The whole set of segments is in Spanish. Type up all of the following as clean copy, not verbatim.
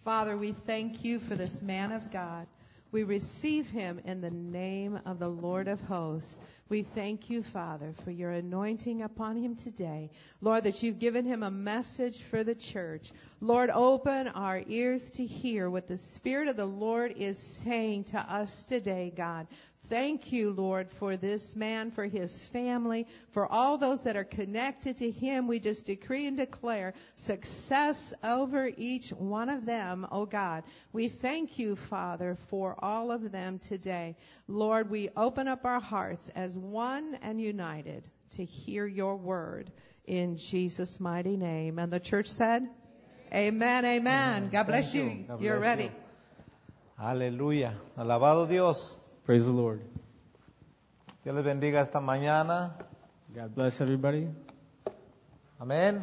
Father, we thank you for this man of God. We receive him in the name of the Lord of hosts. We thank you, Father, for your anointing upon him today. Lord, that you've given him a message for the church. Lord, open our ears to hear what the Spirit of the Lord is saying to us today, God. Thank you, Lord, for this man, for his family, for all those that are connected to him. We just decree and declare success over each one of them, oh God. We thank you, Father, for all of them today. Lord, we open up our hearts as one and united to hear your word in Jesus' mighty name. And the church said, Amen, amen. God bless you. You're ready. Aleluya. Alabado Dios. Praise the Lord. Dios les bendiga esta mañana. God bless everybody. Amén.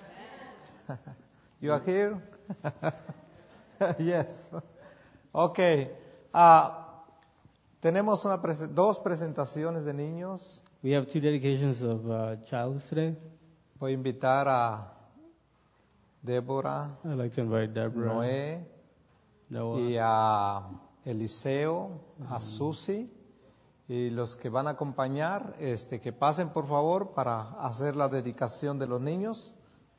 You are here? Yes. Okay. Tenemos dos presentaciones de niños. We have two dedications of childs today. Voy a invitar a Débora, I'd like to invite Deborah, Noé Noah, y a Eliseo, a Susi y los que van a acompañar, que pasen por favor para hacer la dedicación de los niños.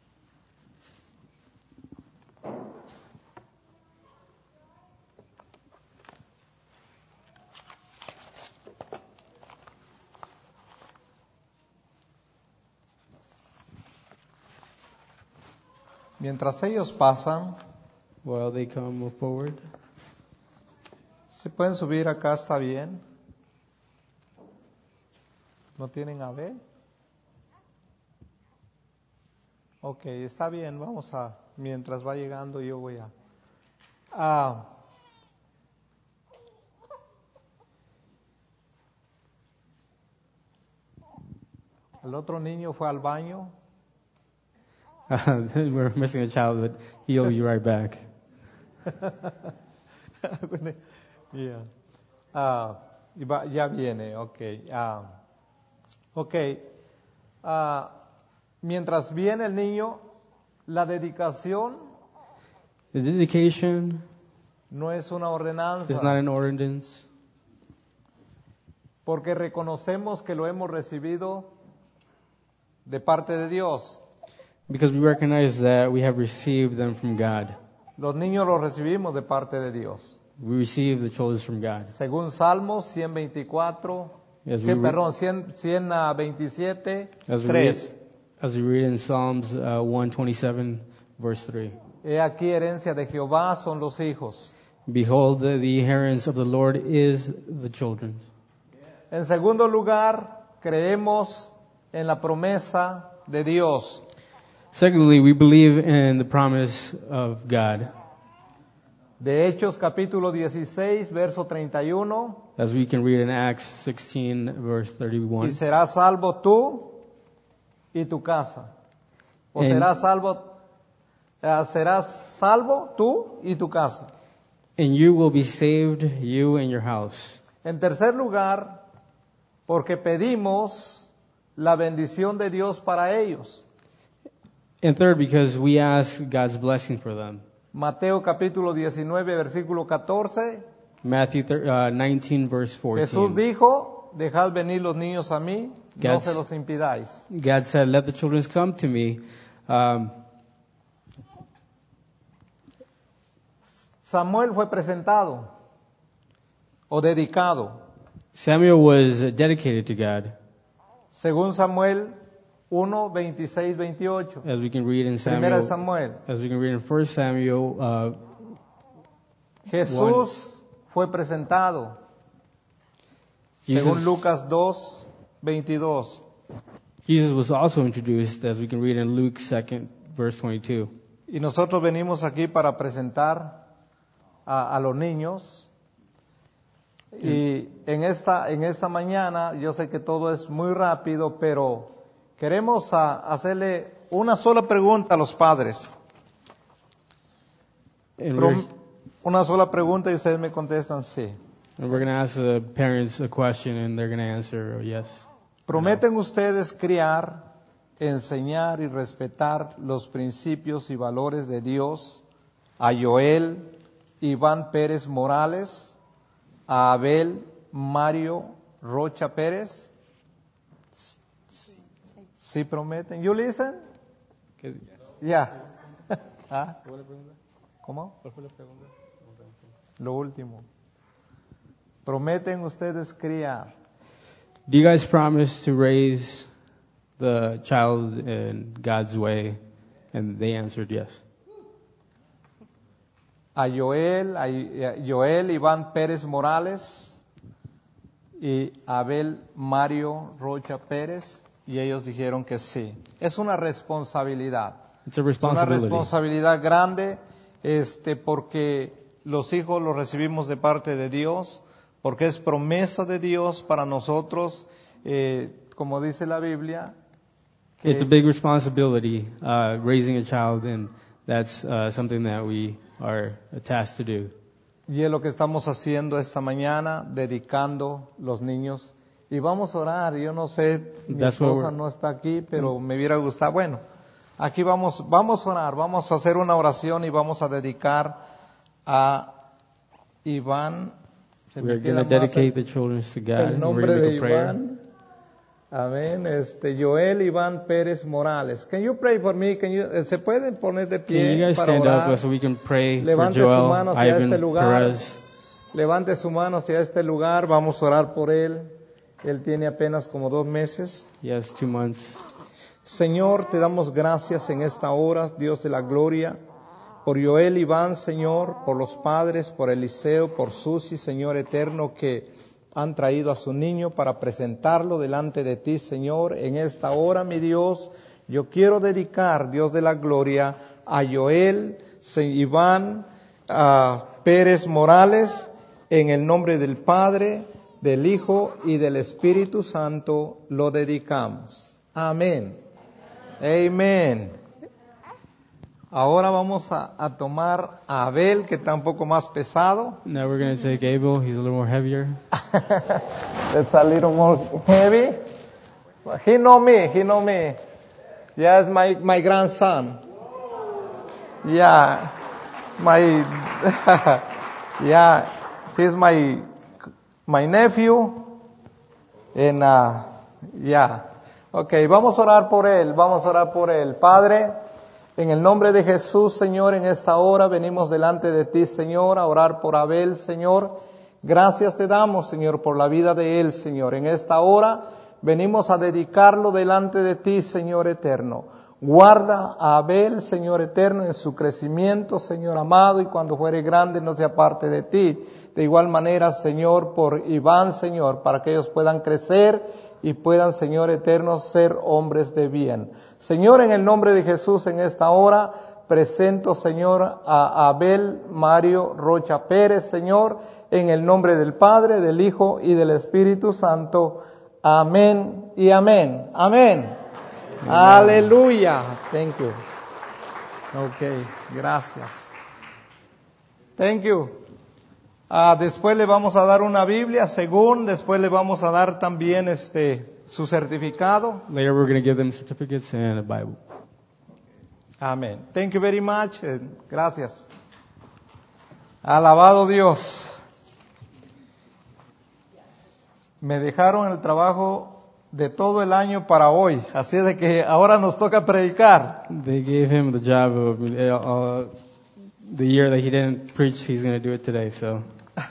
Mientras ellos pasan, while they come forward. ¿se pueden subir acá? ¿Está bien? ¿No tienen a ver? Ok, está bien, vamos a, mientras va llegando yo voy a... el otro niño fue al baño. We're missing a child, but he'll be right back. Yeah. Ya viene, ok. Ok. Mientras viene el niño, la dedicación The dedication no es una ordenanza, is not an ordinance, porque reconocemos que lo hemos recibido de parte de Dios. because we recognize that we have received them from God. Los niños los recibimos de parte de Dios. We receive the children from God. Según Salmos 124, As we 127, as we 3. As we read in Psalms 127, verse 3. He aquí herencia de Jehová son los hijos. Behold, the inheritance of the Lord is the children. En segundo lugar, creemos en la promesa de Dios. Secondly, we believe in the promise of God. De Hechos capítulo 16, verso 31. As we can read in Acts 16, verse Y 31. serás salvo tú y tu casa. O serás salvo tú y tu casa. And you will be saved, you and your house. En tercer lugar, porque pedimos la bendición de Dios para ellos. And third, because we ask God's blessing for them. Mateo capítulo 19, versículo 14. Matthew 19, verse 14. Jesús dijo, dejad venir los niños a mí, no God's- se los impidáis. God said, let the children come to me. Samuel fue presentado o dedicado. Samuel was dedicated to God, Según Samuel 1, 26, 28. as we can read in Primera Samuel. Samuel. As we can read in 1 Samuel, Jesús fue presentado. Según Jesus, Lucas 2, 22. Jesus was also introduced, as we can read in Luke 2, verse 22. Y nosotros venimos aquí para presentar a los niños. Y en esta mañana, yo sé que todo es muy rápido, pero queremos hacerle una sola pregunta a los padres. And Una sola pregunta y ustedes me contestan sí. we're going to ask the parents a question, and they're going to answer yes. ¿Prometen ustedes criar, enseñar y respetar los principios y valores de Dios a Joel Iván Pérez Morales, a Abel Mario Rocha Pérez. ¿Sí prometen? You listen? Ya. ¿Ah? ¿Cómo? ¿Cuál fue la pregunta? Lo último. ¿Prometen ustedes criar? Do you guys promise to raise the child in God's way? And they answered yes. A Joel Iván Pérez Morales y Abel Mario Rocha Pérez, y ellos dijeron que sí. Es una responsabilidad. It's a Es una responsibility. responsabilidad grande, porque los hijos los recibimos de parte de Dios, porque es promesa de Dios para nosotros, como dice la Biblia. Que It's a big responsibility, raising a child, and that's something that we are tasked to do. Y es lo que estamos haciendo esta mañana, dedicando los niños. Y vamos a orar. Yo no sé, mi That's what esposa we're- no está aquí, pero me hubiera gustado. Bueno, aquí vamos a orar, vamos a hacer una oración y vamos a dedicar a Iván. Se me We're queda going to más dedicate the children to God. el and we're nombre going to de make a prayer. Iván. Amén. Joel Iván Pérez Morales. Can you pray for me? ¿Se pueden poner de Can you pie guys para stand orar? up so we can pray Levante for su Joel mano hacia Ivan este lugar. Perez? Levante su mano hacia este lugar, vamos a orar por él. Él tiene apenas como 2 meses. He has 2 months. Señor, te damos gracias en esta hora, Dios de la gloria, por Joel Iván, Señor, por los padres, por Eliseo, por Susi, Señor eterno, que han traído a su niño para presentarlo delante de ti, Señor. En esta hora, mi Dios, yo quiero dedicar, Dios de la gloria, a Joel Iván Pérez Morales, en el nombre del Padre, del Hijo y del Espíritu Santo lo dedicamos. Amén. Amén. Ahora vamos a tomar a Abel, que está un poco más pesado. Now we're going to take Abel. He's a little more heavier. It's a little more heavy. He know me. Yes, my grandson. Yeah, yeah, he's my nephew. And yeah. Okay, vamos a orar por él. Padre, en el nombre de Jesús, Señor, en esta hora venimos delante de ti, Señor, a orar por Abel, Señor. Gracias te damos, Señor, por la vida de él, Señor. En esta hora venimos a dedicarlo delante de ti, Señor eterno. Guarda a Abel, Señor eterno, en su crecimiento, Señor amado, y cuando fuere grande no se aparte de ti. De igual manera, Señor, por Iván, Señor, para que ellos puedan crecer y puedan, Señor eterno, ser hombres de bien. Señor, en el nombre de Jesús, en esta hora, presento, Señor, a Abel Mario Rocha Pérez, Señor, en el nombre del Padre, del Hijo y del Espíritu Santo. Amén y amén. Amén. Aleluya. Thank you. Okay, gracias. Thank you. Después le vamos a dar una Biblia, después le vamos a dar también su certificado. Later we're going to give them certificates and a Bible. Amén. Thank you very much. Gracias. Alabado Dios. Me dejaron el trabajo de todo el año para hoy, así de que ahora nos toca predicar. They gave him the job of the year that he didn't preach, he's going to do it today. So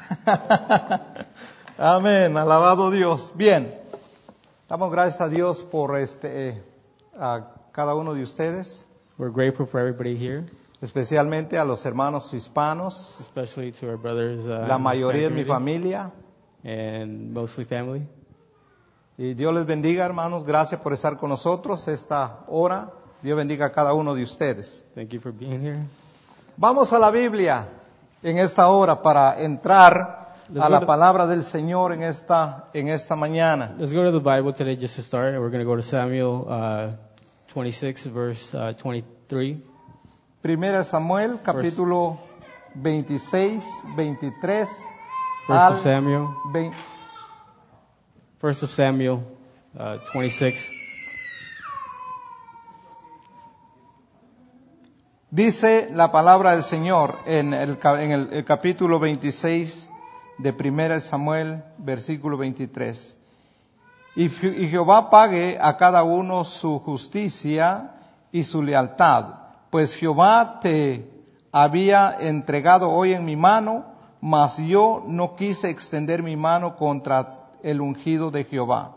Amén, alabado Dios. Bien, damos gracias a Dios por a cada uno de ustedes, we're grateful for everybody here, especialmente a los hermanos hispanos, especially to our brothers, la mayoría de mi familia. and mostly family. Y Dios les bendiga, hermanos. Gracias por estar con nosotros esta hora. Dios bendiga a cada uno de ustedes. Thank you for being here. Vamos a la Biblia en esta hora para entrar a la palabra del Señor en esta mañana. Let's go to the Bible today just to start. We're going to go to Samuel 26, verse 23. Primera Samuel, capítulo 26, 23 First al of Samuel. 20. First of Samuel 26. Dice la palabra del Señor en el capítulo 26 de 1 Samuel, versículo 23. Y Jehová pague a cada uno su justicia y su lealtad, pues Jehová te había entregado hoy en mi mano, mas yo no quise extender mi mano contra el ungido de Jehová.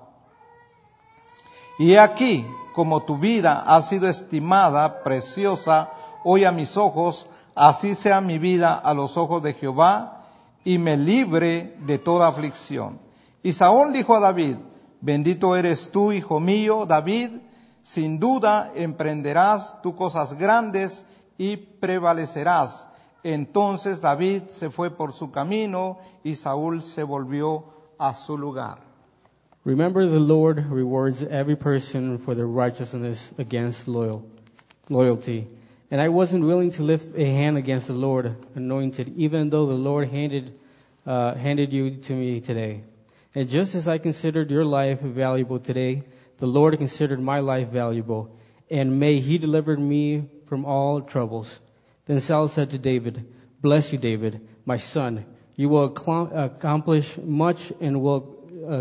Y he aquí, como tu vida ha sido estimada, preciosa, hoy a mis ojos, así sea mi vida a los ojos de Jehová, y me libre de toda aflicción. Y Saúl dijo a David: bendito eres tú, hijo mío, David, sin duda emprenderás tú cosas grandes y prevalecerás. Entonces David se fue por su camino y Saúl se volvió a su lugar. Remember, the Lord rewards every person for their righteousness against loyalty. And I wasn't willing to lift a hand against the Lord anointed, even though the Lord handed you to me today. And just as I considered your life valuable today, the Lord considered my life valuable, and may He deliver me from all troubles. Then Saul said to David, bless you, David, my son. You will accomplish much and will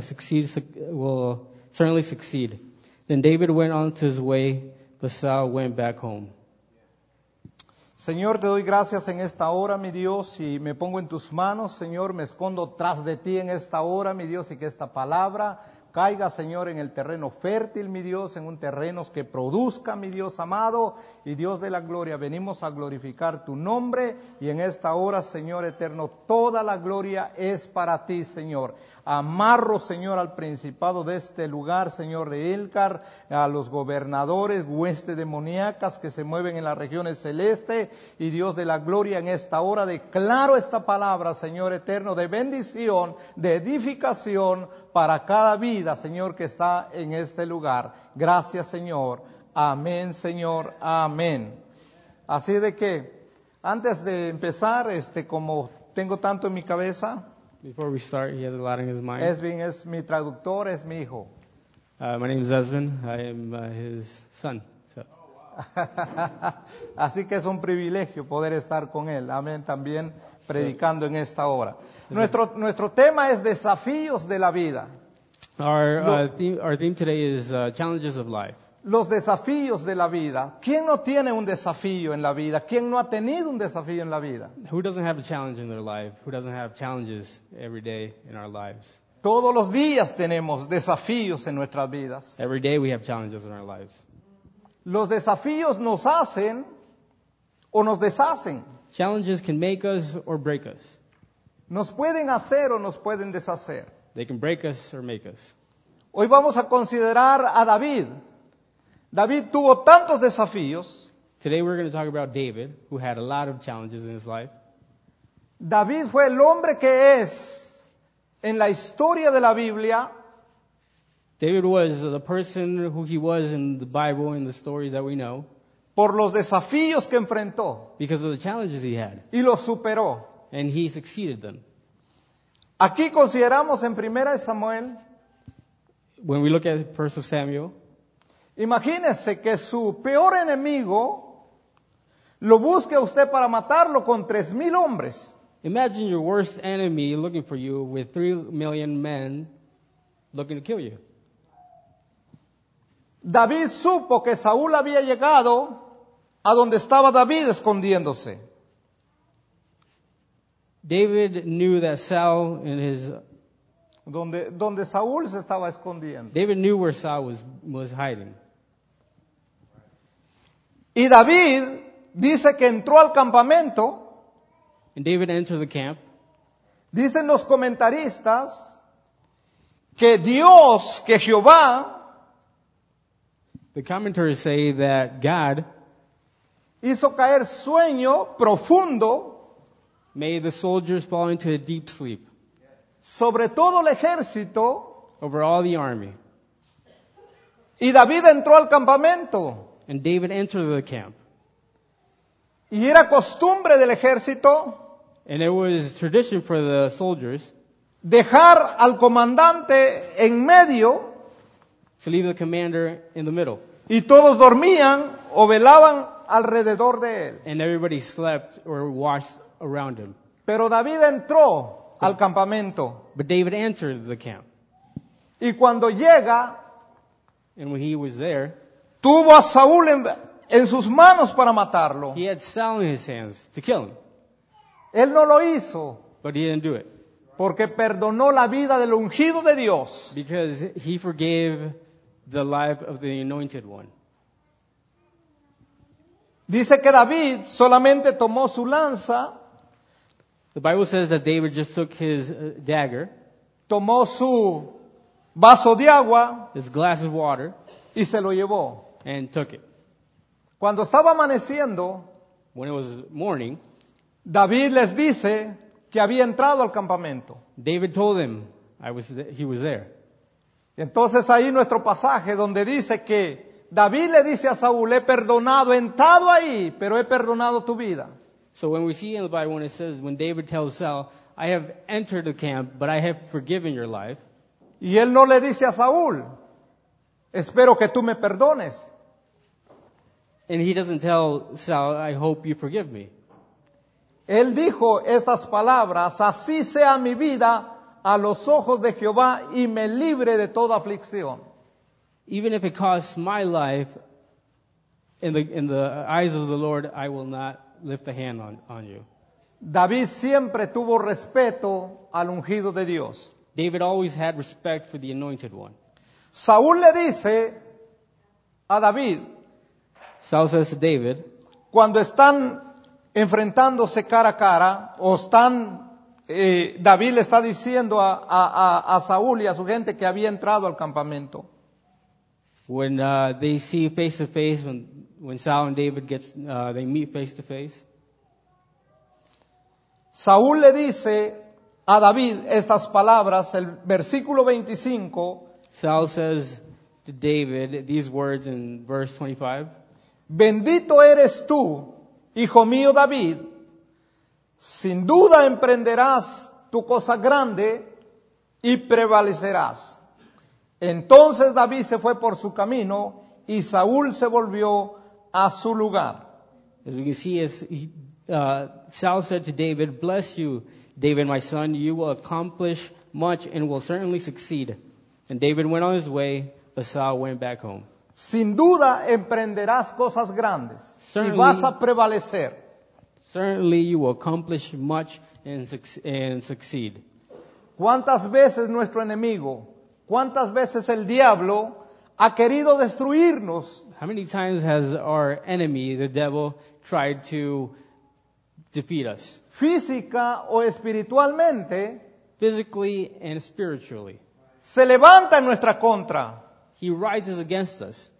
certainly succeed. Then David went on to his way, but Saul went back home. Señor, te doy gracias en esta hora, mi Dios, y me pongo en tus manos, Señor, me escondo tras de ti en esta hora, mi Dios, y que esta palabra caiga, Señor, en el terreno fértil, mi Dios, en un terreno que produzca, mi Dios amado, y Dios de la gloria, venimos a glorificar tu nombre, y en esta hora, Señor eterno, toda la gloria es para ti, Señor. Amarro, Señor, al principado de este lugar, Señor de Elcar, a los gobernadores, huestes demoníacas que se mueven en las regiones celestes, y Dios de la gloria, en esta hora declaro esta palabra, Señor eterno, de bendición, de edificación para cada vida, Señor, que está en este lugar. Gracias, Señor. Amén, Señor. Amén. Así de que, antes de empezar, como tengo tanto en mi cabeza, Before we start, he has a lot in his mind. Esvin es mi traductor, es mi hijo. My name is Esvin. I am his son. So. Así que es un privilegio poder estar con él. Amén. También predicando en esta hora. Nuestro tema es desafíos de la vida. Our theme today is challenges of life. Los desafíos de la vida. ¿Quién no tiene un desafío en la vida? ¿Quién no ha tenido un desafío en la vida? Who doesn't have a challenge in their life? Who doesn't have challenges every day in our lives? Todos los días tenemos desafíos en nuestras vidas. Every day we have challenges in our lives. Los desafíos nos hacen o nos deshacen. Challenges can make us or break us. Nos pueden hacer o nos pueden deshacer. They can break us or make us. Hoy vamos a considerar a David. David tuvo tantos desafíos. Today we're going to talk about David, who had a lot of challenges in his life. David fue el hombre que es en la historia de la Biblia. David was the person who he was in the Bible and the stories that we know. Por los desafíos que enfrentó. Because of the challenges he had. Y los superó. And he succeeded them. Aquí consideramos en 1 Samuel. When we look at 1 Samuel. Imagínese que su peor enemigo lo busque a usted para matarlo con 3,000 hombres. Imagine your worst enemy looking for you with 3 million men looking to kill you. David supo que Saúl había llegado a donde estaba David escondiéndose. David knew that Saul in his donde Saúl se estaba escondiendo. David knew where Saul was hiding. Y David dice que entró al campamento. And David entered the camp. Dicen los comentaristas que Dios, que Jehová, the commentators say that God hizo caer sueño profundo made the soldiers fall into a deep sleep sobre todo el ejército. Over all the army. Y David entró al campamento. And David entered the camp. Y era costumbre del ejército. And it was tradition for the soldiers. Dejar al comandante en medio. To leave the commander in the middle. Y todos dormían o velaban alrededor de él. and everybody slept or watched around him. Pero David entró al campamento But David entered the camp, y cuando llega, and when he was there, tuvo a Saúl en sus manos para matarlo. he had Saul in his hands to kill him, Él no lo hizo but he didn't do it porque perdonó la vida del ungido de Dios. because he forgave the life of the anointed one. Dice que David solamente tomó su lanza, The Bible says that David just took his dagger, tomó su vaso de agua his glass of water, y se lo llevó. and took it. Cuando estaba amaneciendo, When it was morning, David les dice que había entrado al campamento. David told him he was there. Y entonces ahí nuestro pasaje donde dice que David le dice a Saúl, he perdonado, he entrado ahí, pero he perdonado tu vida. So when we see in the Bible when it says, when David tells Saul, I have entered the camp, but I have forgiven your life. Y él no le dice a Saúl, espero que tú me perdones. And he doesn't tell Saul, I hope you forgive me. Él dijo estas palabras, así sea mi vida a los ojos de Jehová y me libre de toda aflicción. Even if it costs my life, in the eyes of the Lord, I will not lift a hand on you. David siempre tuvo respeto al ungido de Dios. David always had respect for the anointed one. Saúl le dice a David, Saul says to David, cuando están enfrentándose cara a cara, o David le está diciendo a Saúl y a su gente que había entrado al campamento. when they see face to face, when Saul and David they meet face to face, Saúl le dice a David estas palabras, el versículo 25, Saul says to David these words in verse 25, bendito eres tú, hijo mío David, sin duda emprenderás tu cosa grande y prevalecerás. Entonces David se fue por su camino y Saúl se volvió a su lugar. As we can see, Saul said to David, bless you, David, my son, you will accomplish much and will certainly succeed. And David went on his way, but Saul went back home. Sin duda emprenderás cosas grandes y Certainly. vas a prevalecer. Certainly you will accomplish much and succeed. ¿Cuántas veces nuestro enemigo, cuántas veces el diablo ha querido destruirnos? How many times has our enemy, the devil, tried to defeat us? Física o espiritualmente, Physically and spiritually. se levanta en nuestra contra. He rises against us.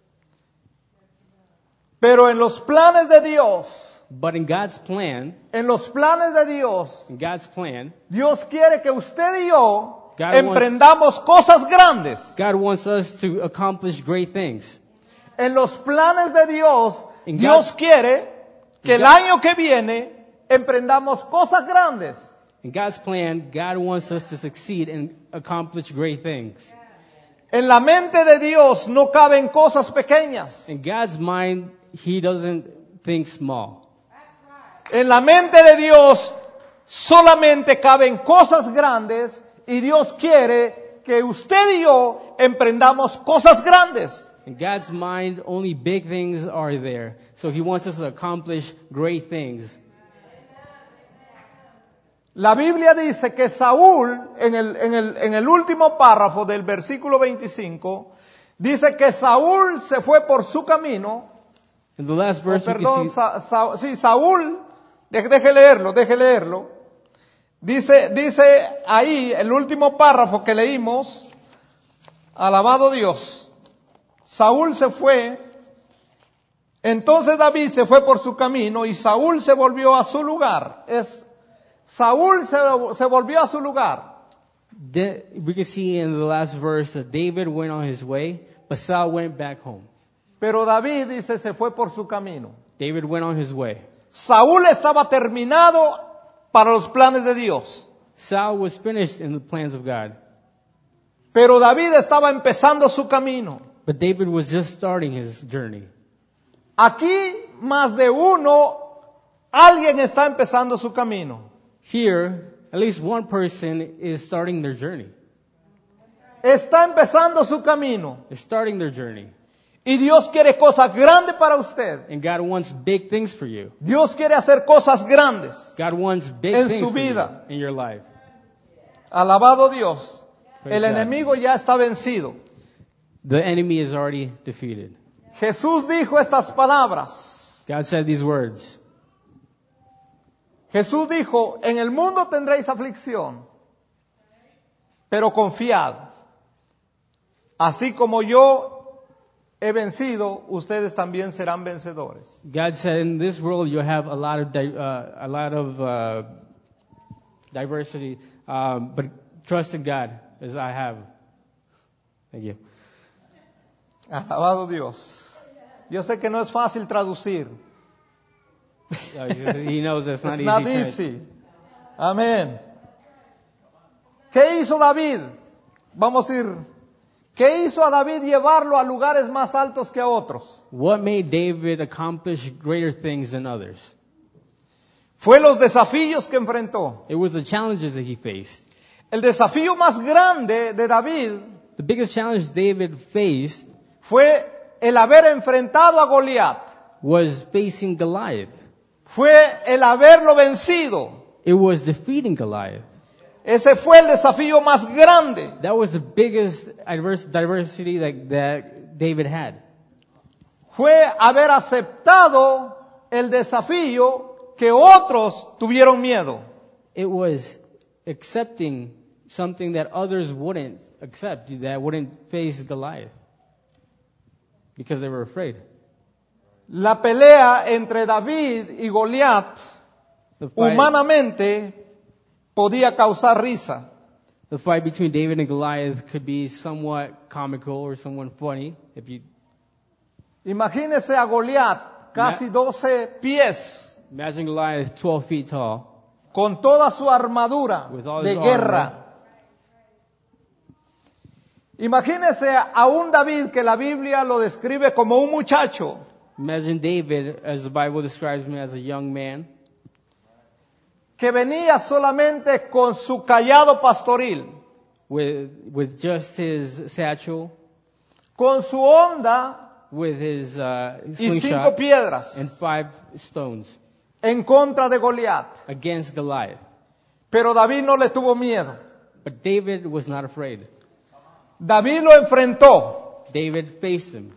Pero en los planes de Dios, But in God's plan, en los planes de Dios, Dios quiere que usted y yo God emprendamos cosas grandes. God wants us to accomplish great things. En los planes de Dios, In Dios God- quiere que el God- año que viene emprendamos cosas grandes. In God's plan, God wants us to succeed and accomplish great things. En la mente de Dios no caben cosas pequeñas. In God's mind, He doesn't think small. En la mente de Dios solamente caben cosas grandes y Dios quiere que usted y yo emprendamos cosas grandes. In God's mind, only big things are there. So He wants us to accomplish great things. La Biblia dice que Saúl, en el último párrafo del versículo 25, dice que Saúl se fue por su camino. In the last verse, you Perdón, can see, sí, Saúl, deje leerlo. Dice ahí, el último párrafo que leímos, alabado Dios, Saúl se fue, entonces David se fue por su camino y Saúl se volvió a su lugar. Saúl se volvió a su lugar. we can see in the last verse that David went on his way, but Saul went back home. Pero David dice se fue por su camino. David went on his way. Saúl estaba terminado para los planes de Dios. Saul was finished in the plans of God. Pero David estaba empezando su camino. But David was just starting his journey. Aquí más de uno, alguien está empezando su camino. Here, at least one person is starting their journey. Está empezando su camino. They're starting their journey. Y Dios quiere cosas grandes para usted. And God wants big things for you. Dios quiere hacer cosas grandes. God wants big En things su for you vida. in your life. Alabado Dios. Praise El God. enemigo ya está vencido. The enemy is already defeated. Jesús dijo estas palabras. God said these words. Jesús dijo, en el mundo tendréis aflicción, pero confiad. Así como yo he vencido, ustedes también serán vencedores. God said, in this world you have a lot of diversity, but trust in God as I have. Thank you. Alabado Dios. Yo sé que no es fácil traducir. He knows that's not It's easy. not to- easy. Amén. ¿Qué hizo David? Vamos a ir. ¿Qué hizo a David llevarlo a lugares más altos que a otros? What made David accomplish greater things than others? Fue los desafíos que enfrentó. It was the challenges that he faced. El desafío más grande de David The biggest challenge David faced fue el haber enfrentado a Goliat. was facing Goliath. Fue el haberlo vencido. It was defeating Goliath. Ese fue el desafío más grande. That was the biggest diversity that David had. Fue haber aceptado el desafío que otros tuvieron miedo. It was accepting something that others wouldn't accept, that wouldn't face Goliath because they were afraid. La pelea entre David y Goliat The fight, humanamente podía causar risa. the fight between David and Goliath could be somewhat comical or somewhat funny if you Imagínese a Goliat, casi 12 pies, imagine Goliath 12 feet tall con toda su armadura with all de his guerra. Imagínese a un David que la Biblia lo describe como un muchacho. Imagine David, as the Bible describes him, as a young man Que venía solamente con su cayado pastoril, with just his satchel, con su honda with his y 5 slingshot, piedras and 5 stones en contra de Goliat. against Goliath. Pero David no le tuvo miedo. But David was not afraid. David lo enfrentó. David faced him.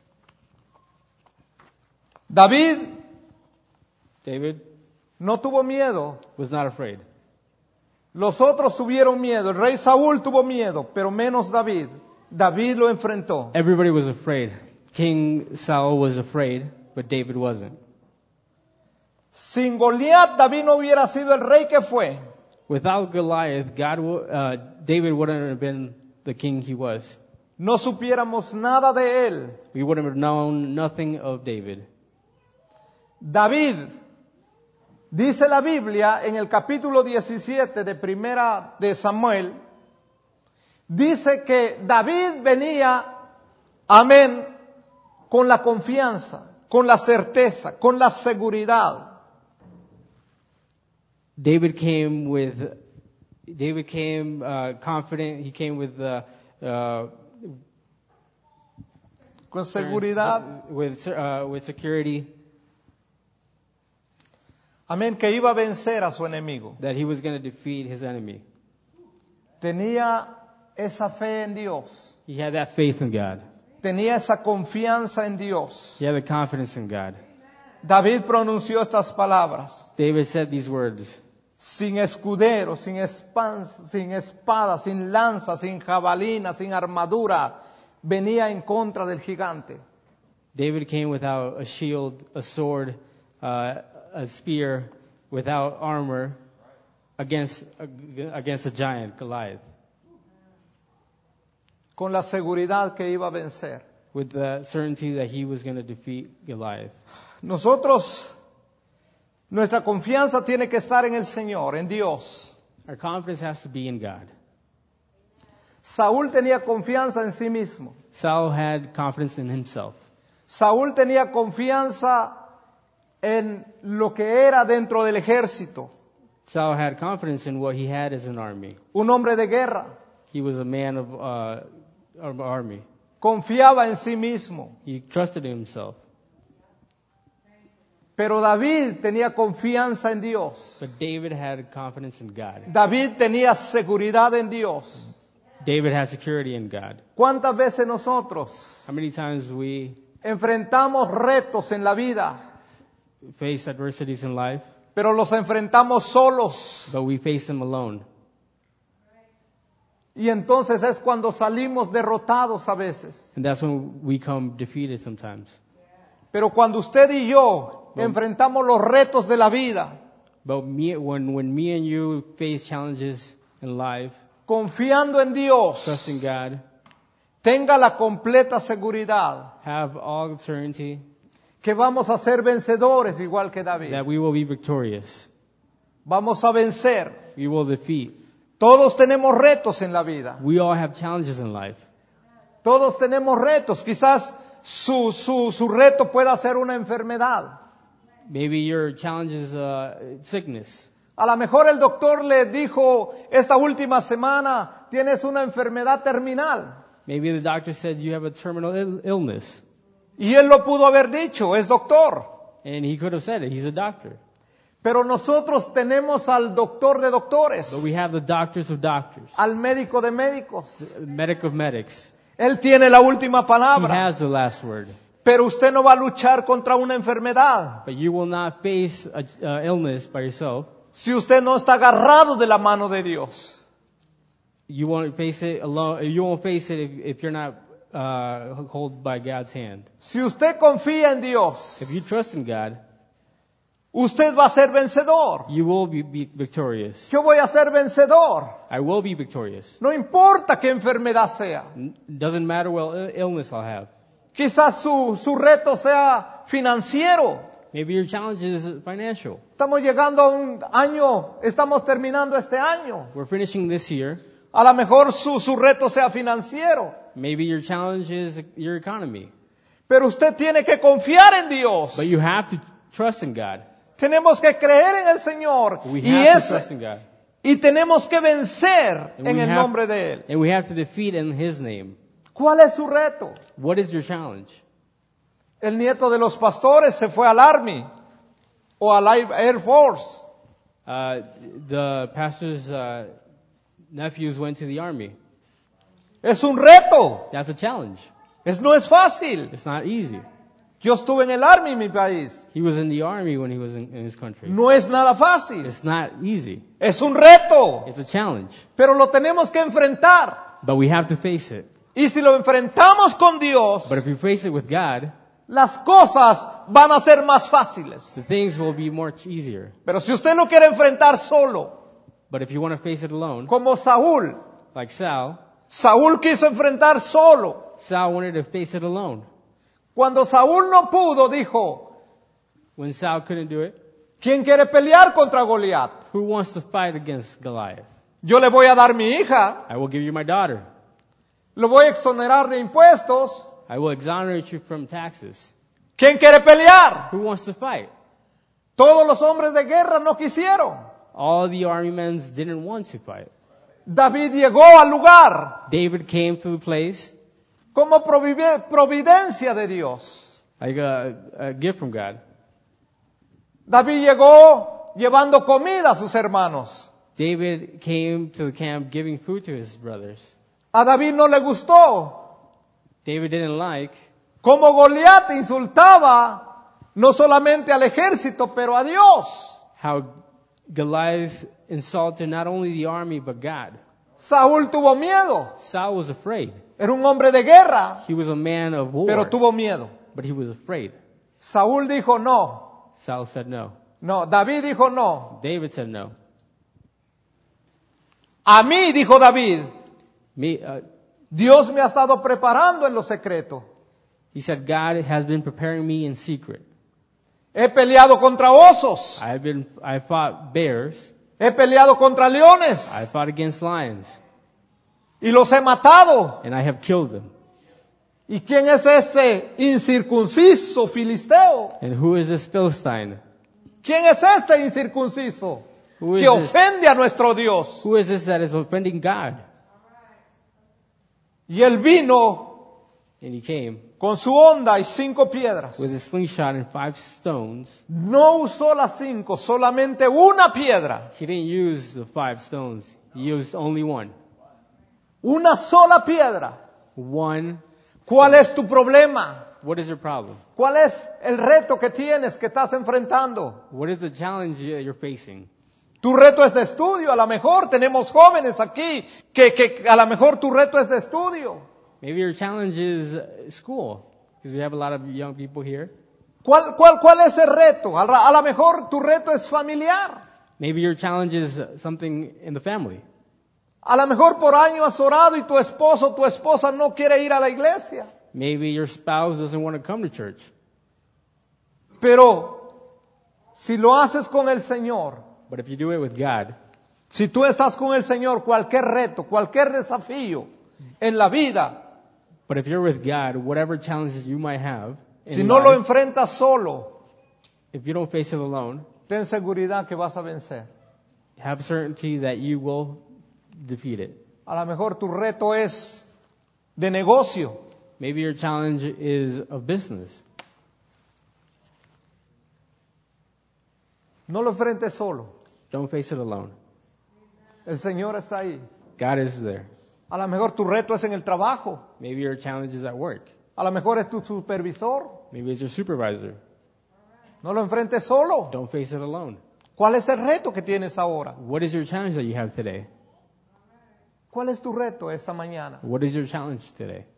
David David no tuvo miedo. was not afraid. Los otros tuvieron miedo. El rey Saúl tuvo miedo, pero menos David. David lo enfrentó. Everybody was afraid. King Saul was afraid, but David wasn't. Sin Goliat, David no hubiera sido el rey que fue. Without Goliath, David wouldn't have been the king he was. No supiéramos nada de él. We would have known nothing of David. David, dice la Biblia en el capítulo 17 de Primera de Samuel, dice que David venía, amén, con la confianza, con la certeza, con la seguridad. David came confident. He came with Con seguridad, with security amén, que iba a vencer a su enemigo. that he was going to defeat his enemy. Tenía esa fe en Dios. He had that faith in God. Tenía esa confianza en Dios. He had the confidence in God. David pronunció estas palabras. David said these words: Sin escudero, sin espada, sin lanza, sin jabalina, sin armadura, venía en contra del gigante. David came without a shield, a sword, a spear, without armor, against a giant, Goliath, Con la seguridad que iba a vencer. with the certainty that he was going to defeat Goliath. Nosotros, nuestra confianza tiene que estar en el Señor, en Dios. Our confidence has to be in God. Saúl tenía confianza en sí mismo. Saul had confidence in himself. Saúl tenía confianza en lo que era dentro del ejército. Saul had confidence in what he had as an army. Un hombre de guerra. He was a man of army. Confiaba en sí mismo. He trusted himself. Pero David tenía confianza en Dios. But David had confidence in God. David tenía seguridad en Dios. David had security in God. ¿Cuántas veces nosotros How many times we enfrentamos retos en la vida, face adversities in life, pero los enfrentamos solos? but we face them alone? Y entonces es cuando salimos derrotados a veces. And that's when we come defeated sometimes. Pero cuando usted y yo enfrentamos los retos de la vida, But when me and you face challenges in life, confiando en Dios, trusting God, tenga la completa seguridad have all certainty que vamos a ser vencedores igual que David. that we will be victorious. Vamos a vencer. We will defeat. Todos tenemos retos en la vida. We all have challenges in life. Todos tenemos retos. Quizás su reto pueda ser una enfermedad. Maybe your challenge is sickness. A lo mejor el doctor le dijo esta última semana, tienes una enfermedad terminal. Maybe the doctor said you have a terminal illness. Y él lo pudo haber dicho, es doctor. And he could have said it. He's a doctor. Pero nosotros tenemos al doctor de doctores, But we have the doctors of doctors, al médico de médicos. medic of medics. Él tiene la última He palabra. has the last word. Pero usted no va a luchar contra una enfermedad But you will not face a illness by yourself. si usted no está agarrado de la mano de Dios. You won't face it alone. You won't face it if you're not held by God's hand. Si usted confía en Dios, If you trust in God, usted va a ser vencedor. you will be victorious. Yo voy a ser vencedor. I will be victorious. No importa qué enfermedad sea. Doesn't matter what illness I'll have. Quizás su reto sea financiero. Maybe your challenge is financial. Estamos llegando a un año, estamos terminando este año. We're finishing this year. A lo mejor su reto sea financiero. Maybe your challenge is your economy. Pero usted tiene que confiar en Dios. But you have to trust in God. Tenemos que creer en el Señor. We Y, have to trust in God. y tenemos que vencer And en we el have- nombre de Él. And we have to defeat in His name. ¿Cuál es su reto? What is your challenge? El nieto de los pastores se fue al Army o al Air Force. The pastor's nephews went to the army. Es un reto. That's a challenge. No es fácil. It's not easy. Yo estuve en el Army en mi país. He was in the army when he was in his country. No es nada fácil. It's not easy. Es un reto. It's a challenge. Pero lo tenemos que enfrentar. But we have to face it. Y si lo enfrentamos con Dios, But if we face it with God, las cosas van a ser más fáciles. the things will be much easier. Pero si usted lo quiere enfrentar solo, But if you want to face it alone, como Saúl, like Saul quiso enfrentar solo. wanted to face it alone. Cuando Saúl no pudo, dijo, When Saul couldn't do it, ¿quién quiere pelear contra Goliat? who wants to fight against Goliath? Yo le voy a dar mi hija, I will give you my daughter. lo voy a exonerar de impuestos. I will exonerate you from taxes. ¿Quién quiere pelear? Who wants to fight? Todos los hombres de guerra no quisieron. All the army men didn't want to fight. David llegó al lugar David came to the place como providencia de Dios. like a gift from God. David llegó llevando comida a sus hermanos. David came to the camp giving food to his brothers. A David no le gustó David didn't like cómo Goliat insultaba no solamente al ejército, pero a Dios. how Goliath insulted not only the army but God. Saúl tuvo miedo. Saul was afraid. Era un hombre de guerra, He was a man of war, pero tuvo miedo. but he was afraid. Saúl dijo no. Saul said no. No, David dijo no. David said no. A mí, dijo David, Me, Dios me ha estado preparando en lo secreto. he said, God has been preparing me in secret. He peleado contra osos. I fought bears. He peleado contra leones. I fought against lions. Y los he matado. And I have killed them. ¿Y quién es ese incircunciso filisteo? And who is this Philistine? ¿Quién es este incircunciso Who is que this? ofende a nuestro Dios? Who is this that is offending God? Y él vino And he came con su honda y 5 piedras. with a slingshot and 5 stones. No usó las 5, solamente una piedra. He didn't use the 5 stones. He used only one. Una sola piedra. One. ¿Cuál es tu problema? What is your problem? ¿Cuál es el reto que tienes, que estás enfrentando? What is the challenge you're facing? Tu reto es de estudio, a lo mejor tenemos jóvenes aquí que a lo mejor tu reto es de estudio. Maybe your challenge is school, because we have a lot of young people here. ¿Cuál es el reto? A lo mejor tu reto es familiar. Maybe your challenge is something in the family. A lo mejor por año has orado y tu esposo o tu esposa no quiere ir a la iglesia. Maybe your spouse doesn't want to come to church. Pero si lo haces con el Señor, But if you do it with God, si tú estás con el Señor, cualquier reto, cualquier desafío en la vida, but if you're with God, whatever challenges you might have si in no lo life, enfrentas solo, if you don't face it alone, ten seguridad que vas a vencer. have certainty that you will defeat it. A lo mejor tu reto es de negocio. Maybe your challenge is of business. No lo enfrentes solo. Don't face it alone. El Señor está ahí. God is there. A lo mejor tu reto es en el trabajo. Maybe your challenge is at work. A lo mejor es tu supervisor. Maybe it's your supervisor. No lo enfrentes solo. Don't face it alone. ¿Cuál es el reto que tienes ahora? What is your challenge that you have today? ¿Cuál es tu reto esta mañana? What is your challenge today?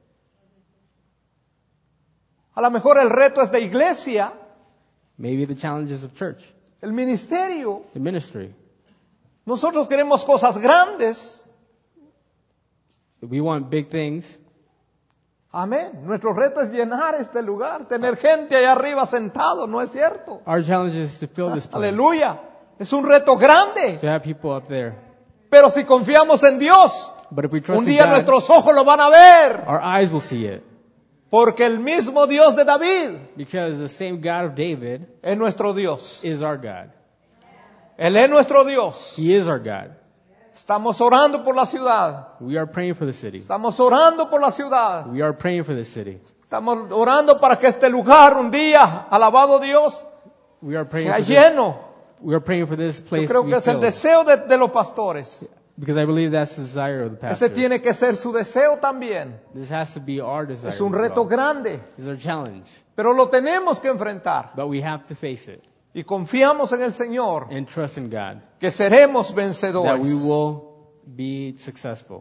A lo mejor el reto es de iglesia, Maybe the challenge is of church, el ministerio. the ministry. Nosotros queremos cosas grandes. We want big things. Amén. Nuestro reto es llenar este lugar, tener gente allá arriba sentado, ¿no es cierto? Our challenge is to fill this place. Aleluya. Es un reto grande. To have people up there. Pero si confiamos en Dios, But if we trust un in día God, nuestros ojos lo van a ver. our eyes will see it. Porque el mismo Dios de David Because the same God of David es nuestro Dios. is our God. Él es nuestro Dios. He is our God. Estamos orando por la ciudad. We are praying for the city. Estamos orando por la ciudad. We are praying for the city. Estamos orando para que este lugar un día, alabado Dios, We are praying sea for this. lleno. We are praying for this Yo place to creo be que es el filled. deseo de los pastores. Because I believe that's the desire of the Ese pastor. tiene que ser su deseo también. This has to be our desire. Es un as reto well. grande, This is our challenge. pero lo tenemos que enfrentar. But we have to face it Y confiamos en el Señor and trust in God que seremos that vencedores. we will be successful.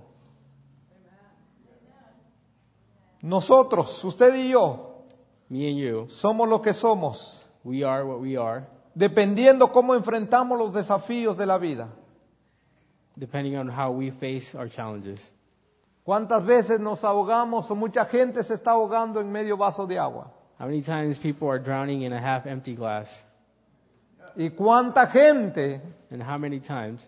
Nosotros, usted y yo, Me and you, somos lo que somos, we are what we are, dependiendo cómo enfrentamos los desafíos de la vida. depending on how we face our challenges. ¿Cuántas veces nos ahogamos o mucha gente se está ahogando en medio vaso de agua? How many times people are drowning in a half-empty glass? ¿Y cuánta gente, And how many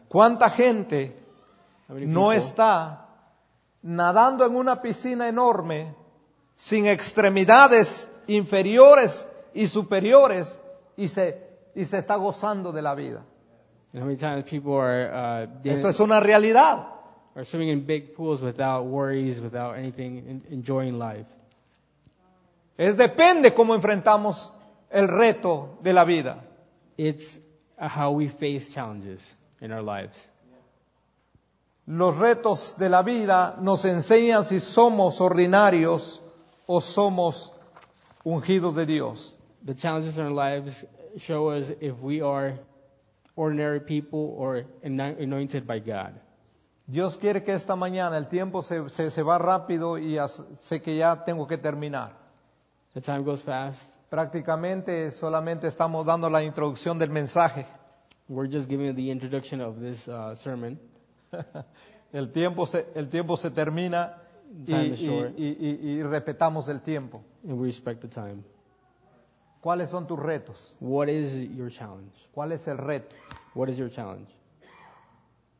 no people está nadando en una piscina enorme sin extremidades inferiores y superiores y se está gozando de la vida? and how many times people are Esto es una realidad. are swimming in big pools without worries, without anything, enjoying life? Depende cómo enfrentamos el reto de la vida. It's how we face challenges in our lives. Los retos de la vida nos enseñan si somos ordinarios o somos ungidos de Dios. The challenges in our lives show us if we are ordinary people or anointed by God. Dios quiere que esta mañana, el tiempo se va rápido y sé que ya tengo que terminar. The time goes fast. Prácticamente solamente estamos dando la introducción del mensaje. We're just giving the introduction of this sermon. El tiempo se termina Time is short. y respetamos el tiempo. And we respect the time. ¿Cuáles son tus retos? What is your challenge? ¿Cuál es el reto? What is your challenge?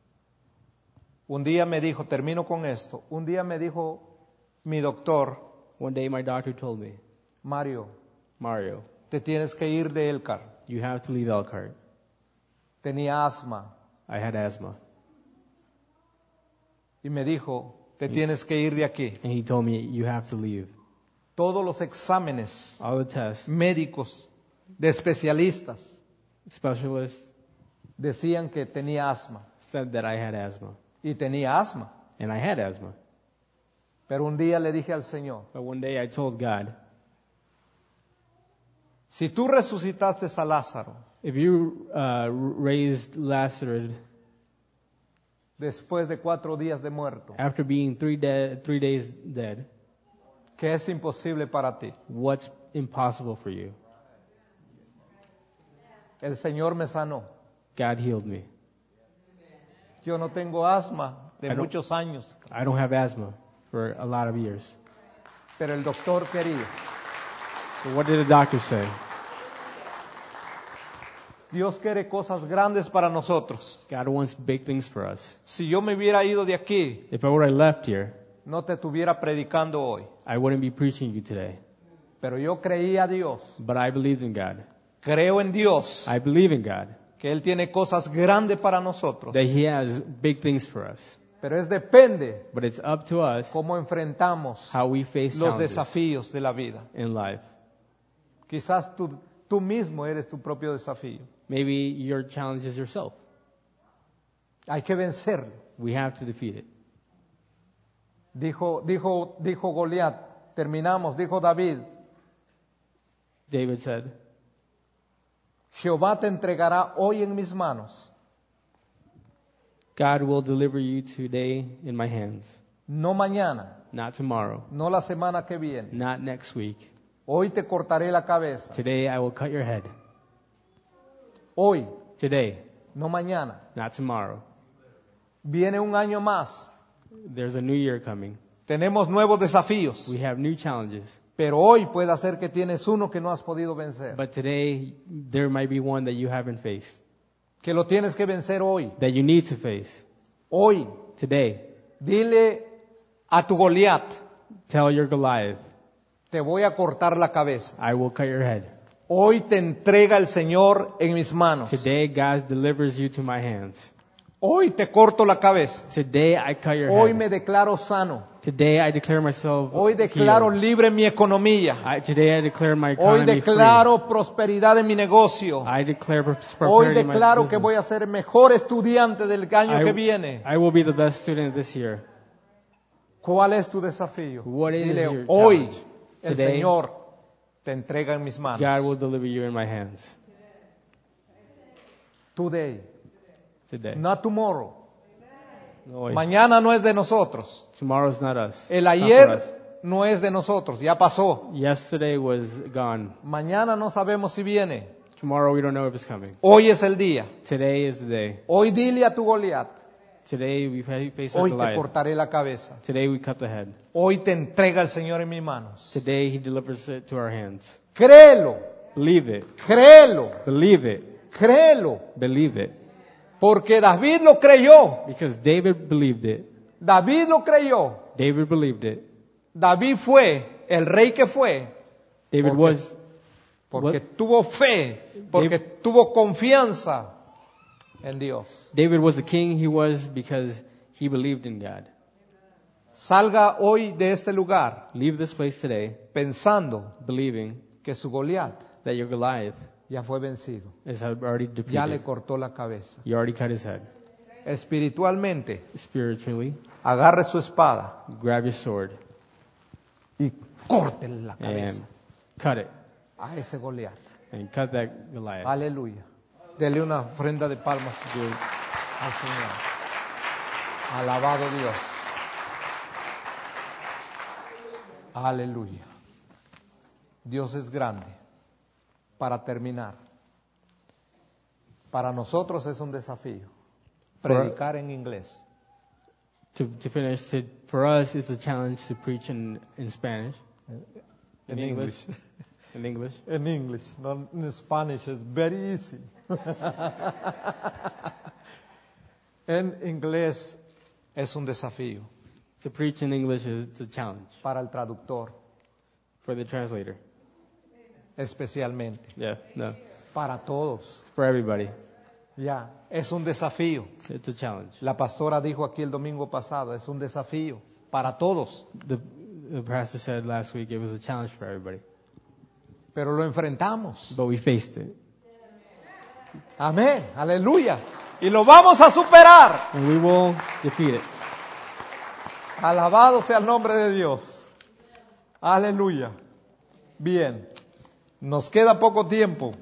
Un día me dijo, termino con esto, un día me dijo mi doctor, One day my doctor told me, Mario, Mario, te tienes que ir de Elkhart. you have to leave Elkhart. Tenía asma I had asthma. y me dijo, te tienes que ir de aquí. And he told me, you have to leave. Todos los exámenes All the tests, médicos de especialistas specialists decían que tenía asma said that I had asthma. y tenía asma. And I had asthma. Pero un día le dije al Señor, But one day I told God, si tú resucitaste a Lázaro if you raised Lazarus después de 4 días de muerto, after being 3 days dead, ¿qué es imposible para ti? what's impossible for you? El Señor me sanó. God healed me. Yo no tengo asma de I don't- muchos años, I don't have asthma for a lot of years. pero el doctor quería. But what did the doctor say? Dios quiere cosas grandes para nosotros. God wants big things for us. Si yo me hubiera ido de aquí, If I would have left here, no te estuviera predicando hoy. I wouldn't be preaching you today. Pero yo creí a Dios. But I believed in God. Creo en Dios, I believe in God, que Él tiene cosas grandes para nosotros. that He has big things for us. Pero es depende But it's up to us cómo enfrentamos how we face los challenges desafíos de la vida. in life. Quizás tú mismo eres tu propio desafío. Maybe your challenge is yourself. Hay que vencerlo. We have to defeat it. Dijo Goliat, terminamos, dijo David, David said, Jehová te entregará hoy en mis manos, God will deliver you today in my hands. no mañana, Not tomorrow. no la semana que viene. Not next week. Hoy te cortaré la cabeza. Today I will cut your head. Hoy, Today. no mañana. Not tomorrow. Viene un año más. There's a new year coming. Tenemos nuevos desafíos. We have new challenges. Pero hoy puede ser que tienes uno que no has podido vencer. But today there might be one that you haven't faced. Que lo tienes que vencer hoy. That you need to face. Hoy. Today. Dile a tu Goliat, Tell your Goliath, te voy a cortar la cabeza. I will cut your head. Hoy te entrega el Señor en mis manos. Today God delivers you to my hands. Hoy te corto la cabeza. Today I cut your Hoy head. me declaro sano. Today I declare myself Hoy declaro healed. libre mi economía. Today I declare my Hoy economy declaro prosperidad en mi negocio. free. I declare Hoy prosperity in my declaro que business. voy a ser mejor estudiante del año que viene. I will be the best student this year. ¿Cuál es tu desafío? What is Dile, your hoy challenge? el Today, Señor te entrega en mis manos. God will deliver you in my hands. Today, Today. not tomorrow. No, wait. Mañana no es de nosotros. Tomorrow's not us. El Not for us. ayer no es de nosotros, ya pasó. Yesterday was gone. Mañana no sabemos si viene. Tomorrow we don't know if it's coming. Hoy es el día. Today is the day. Hoy dile a tu Goliat, Today we face our hoy te Goliath. cortaré la cabeza. Today we cut the head. Hoy te entrega el Señor en mis manos. Today He delivers it to our hands. Créelo, Believe it. créelo, Believe it. créelo. Believe it. Porque David lo creyó. Because David believed it. David lo creyó. David believed it. David fue el rey que fue David Porque- was porque What? tuvo fe, porque tuvo confianza en Dios. David was the king he was because he believed in God. Salga hoy de este lugar Leave this place today pensando believing que su Goliat that your Goliath ya fue vencido. is already Ya le defeated. cortó la cabeza. You already cut his head. Espiritualmente, Spiritually, agarre su espada grab your sword y córtele la cabeza and cut it a ese Goliat. and cut that Goliath. Aleluya. Dele una ofrenda de palmas al Señor. Alabado Dios. Aleluya. Dios es grande. Para terminar, para nosotros es un desafío predicar en inglés. To finish, for us, it's a challenge to preach in Spanish. En English. In English. En English, not in Spanish. It's very easy. En inglés es un desafío To preach in English is a challenge para el traductor. For the translator. Especialmente. Yeah, no. Para todos. For everybody. Ya, es un desafío. It's a challenge. La pastora dijo aquí el domingo pasado, es un desafío para todos. The pastor said last week it was a challenge for everybody. Pero lo enfrentamos. But we faced it. Amén, aleluya. Y lo vamos a superar. And we will defeat it. Alabado sea el nombre de Dios. Aleluya. Bien, nos queda poco tiempo.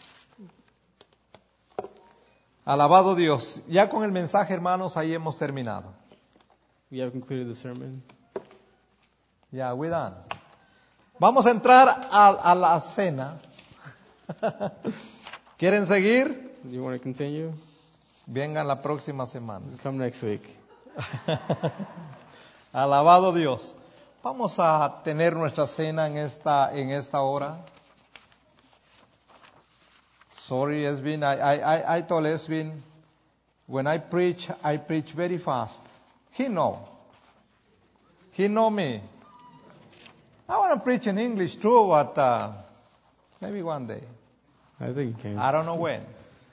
Alabado Dios. Ya con el mensaje, hermanos, ahí hemos terminado. We have concluded the sermon. Ya, we're done. Vamos a entrar a la cena. ¿Quieren seguir? Do you want to continue? Vengan la próxima semana. Come next week. Alabado Dios. Vamos a tener nuestra cena en esta hora. Sorry, Esvin. I told Esvin, when I preach very fast. He know me. I want to preach in English too, but maybe one day. I think you can. I don't know when.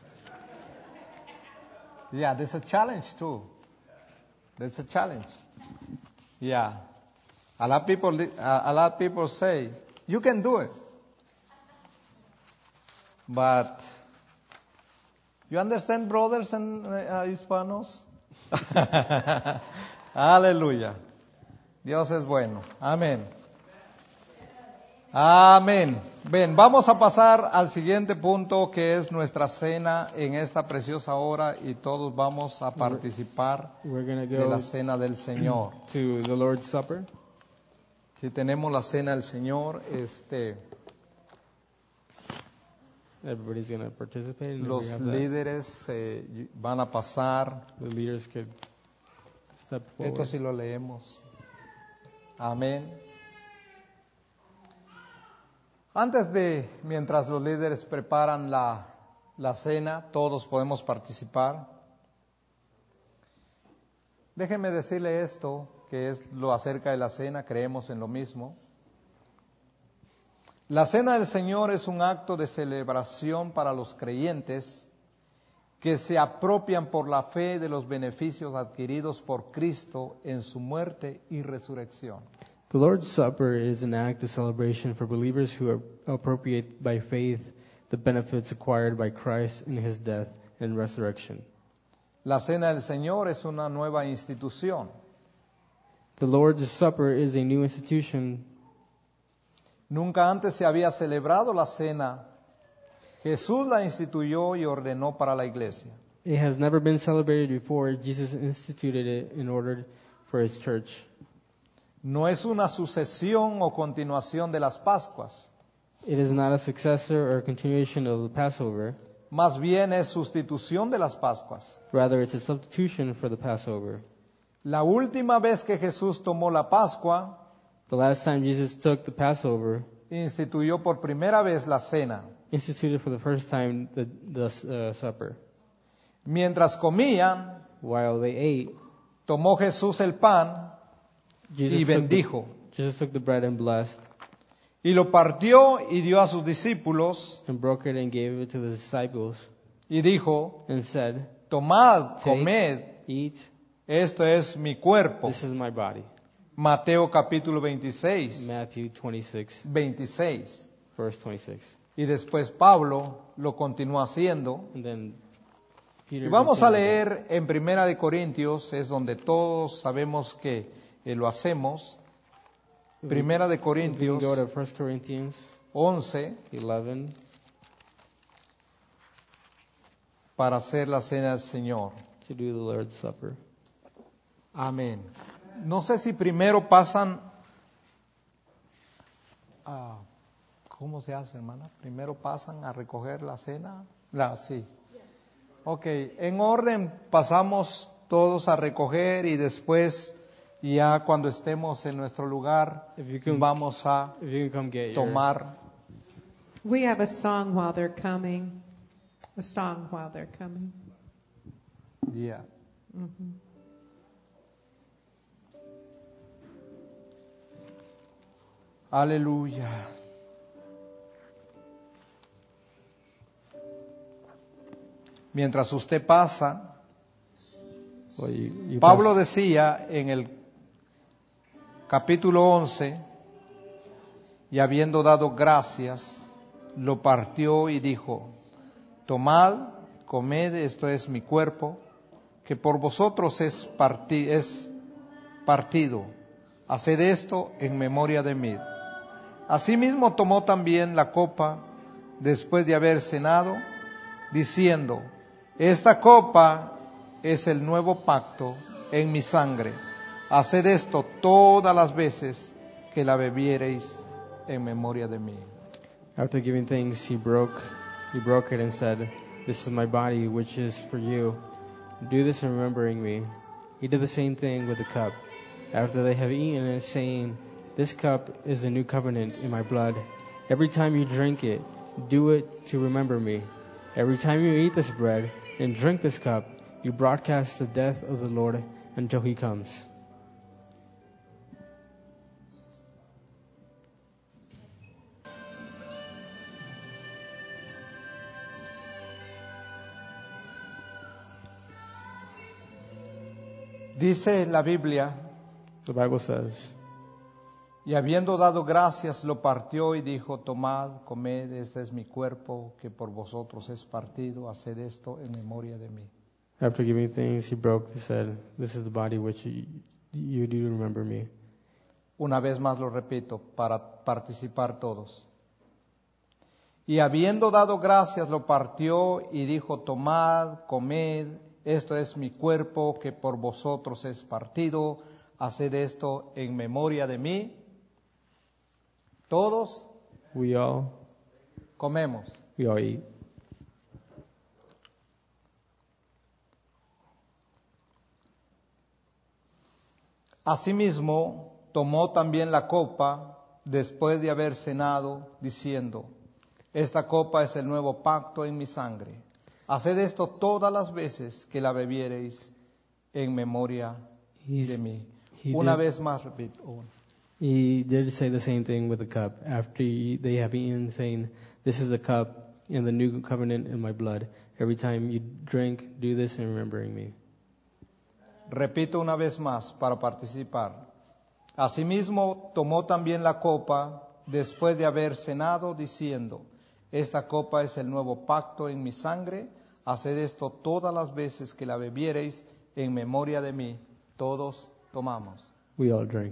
Yeah, there's a challenge too. There's a challenge. Yeah. A lot of people say, you can do it. But, you understand, brothers and hispanos? Aleluya. Dios es bueno. Amén. Amén. Bien, vamos a pasar al siguiente punto, que es nuestra cena en esta preciosa hora, y todos vamos a participar We're going to de go la cena del Señor. to the Lord's Supper. Si tenemos la cena del Señor, Everybody's going to participate. And we los have that. líderes van a pasar. The leaders could step forward. Esto sí lo leemos. Amén. Mientras los líderes preparan la cena, todos podemos participar. Déjenme decirle esto, que es lo acerca de la cena, creemos en lo mismo. La cena del Señor es un acto de celebración para los creyentes que se apropian por la fe de los beneficios adquiridos por Cristo en su muerte y resurrección. The Lord's Supper is an act of celebration for believers who appropriate by faith the benefits acquired by Christ in His death and resurrection. La cena del Señor es una nueva institución. The Lord's Supper is a new institution. Nunca antes se había celebrado la cena. Jesús la instituyó y ordenó para la iglesia. It has never been celebrated before. Jesus instituted it in order for His church. No es una sucesión o continuación de las Pascuas. It is not a successor or continuation of the Passover. Más bien es sustitución de las Pascuas. Rather, it's a substitution for the Passover. La última vez que Jesús tomó la Pascua, The last time Jesus took the Passover, instituyó por primera vez la cena. instituted for the first time the supper. Mientras comían, While they ate, tomó Jesús el pan y Jesus bendijo. Jesus took the bread and blessed Y lo partió y dio a sus discípulos and broke it and gave it to the disciples y dijo, and said, tomad, Take. comed, "Eat, esto es mi cuerpo. this is my body." Mateo capítulo 26, Matthew 26, 26. verse 26. Y después Pablo lo continuó haciendo. And then Y Peter vamos a continued leer en Primera de Corintios, es donde todos sabemos que lo hacemos. it. Primera de We can Corintios go to 1 Corinthians 11 11 para hacer la cena del Señor. to do the Lord's Supper. Amén. No sé si primero pasan ¿cómo se hace, hermana? Primero pasan a recoger la cena. Sí. Ok, en orden pasamos todos a recoger y después ya cuando estemos en nuestro lugar If you can, vamos a if you can come get your tomar. We have a song while they're coming. A song while they're coming. Yeah. Aleluya. Mientras usted pasa, Well, you Pablo decía en el capítulo 11, y habiendo dado gracias, lo partió y dijo, tomad, comed, esto es mi cuerpo, que por vosotros es partido. Haced esto en memoria de mí. Asimismo tomó también la copa después de haber cenado, diciendo, esta copa es el nuevo pacto en mi sangre. Haced esto todas las veces que la bebiereis en memoria de mí. After giving thanks, he broke it and said, this is my body, which is for you. Do this in remembering me. He did the same thing with the cup, after they have eaten it, saying, this cup is the new covenant in my blood. Every time you drink it, do it to remember me. Every time you eat this bread and drink this cup, you broadcast the death of the Lord until he comes. Dice la Biblia, The Bible says, y habiendo dado gracias, lo partió y dijo, tomad, comed, este es mi cuerpo, que por vosotros es partido, haced esto en memoria de mí. after giving thanks, he broke, he said, this is the body which you do to remember me. Una vez más lo repito, para participar todos. Y habiendo dado gracias, lo partió y dijo, tomad, comed, esto es mi cuerpo, que por vosotros es partido, haced esto en memoria de mí. Todos We all comemos. eat. Asimismo, tomó también la copa después de haber cenado, diciendo, esta copa es el nuevo pacto en mi sangre. Haced esto todas las veces que la bebiereis en memoria de mí. Una vez más, repito. He did say the same thing with the cup, after they have eaten, saying, this is the cup in the new covenant in my blood. Every time you drink, do this in remembering me. Repito una vez más para participar. Asimismo, tomó también la copa después de haber cenado, diciendo, esta copa es el nuevo pacto en mi sangre. Haced esto todas las veces que la bebiereis en memoria de mí. Todos tomamos. We all drink.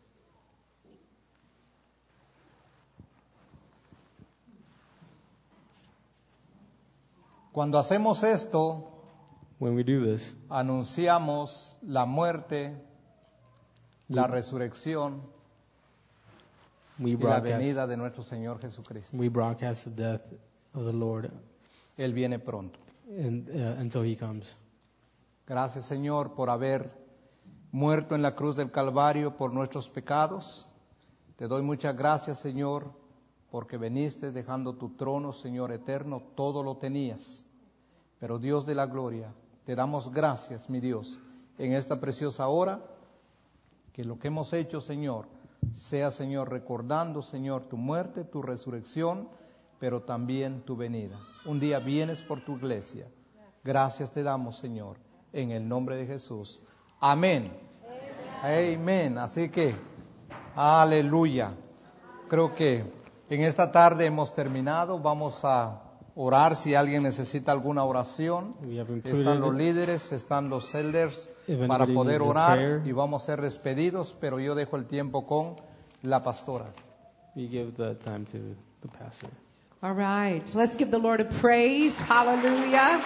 Cuando hacemos esto, When we do this, anunciamos la muerte, la resurrección we y la broadcast, venida de nuestro Señor Jesucristo. the death of the Lord Él viene pronto. until he comes. Gracias, Señor, por haber muerto en la cruz del Calvario por nuestros pecados. Te doy muchas gracias, Señor, porque veniste dejando tu trono, Señor eterno, todo lo tenías. Pero Dios de la gloria, te damos gracias, mi Dios, en esta preciosa hora, que lo que hemos hecho, Señor, sea, Señor, recordando, Señor, tu muerte, tu resurrección, pero también tu venida. Un día vienes por tu iglesia. Gracias te damos, Señor, en el nombre de Jesús. Amén. Amén. Así que, aleluya. Creo que en esta tarde hemos terminado. Vamos a orar si alguien necesita alguna oración. We have Están los included líderes, están los elders If para anybody poder needs a orar prayer. y vamos a ser despedidos, pero yo dejo el tiempo con la pastora. we give the time to the pastor. All right. Let's give the Lord a praise. Hallelujah.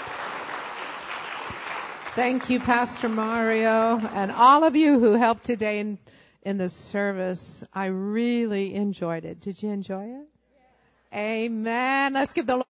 Thank you, Pastor Mario, and all of you who helped today in the service. I really enjoyed it. Did you enjoy it? Amen. Let's give the Lord